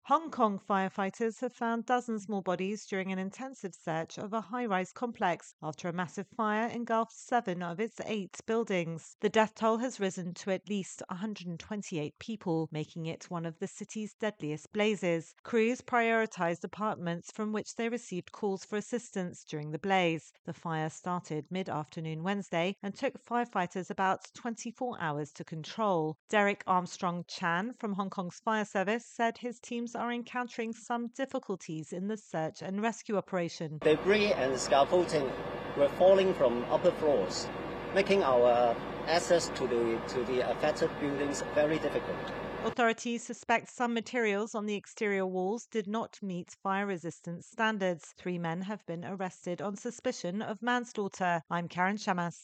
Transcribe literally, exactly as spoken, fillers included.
Hong Kong firefighters have found dozens more bodies during an intensive search of a high rise complex after a massive fire engulfed seven of its eight buildings. The death toll has risen to at least one hundred twenty-eight people, making it one of the city's deadliest blazes. Crews prioritized apartments from which they received calls for assistance during the blaze. The fire started mid afternoon Wednesday and took firefighters about twenty-four hours to control. Derek Armstrong Chan from Hong Kong's fire service said his teams are encountering some difficulties in the search and rescue operation. Debris and scaffolding were falling from upper floors, making our access to the, to the affected buildings very difficult. Authorities suspect some materials on the exterior walls did not meet fire resistance standards. Three men have been arrested on suspicion of manslaughter. I'm Karen Shamas.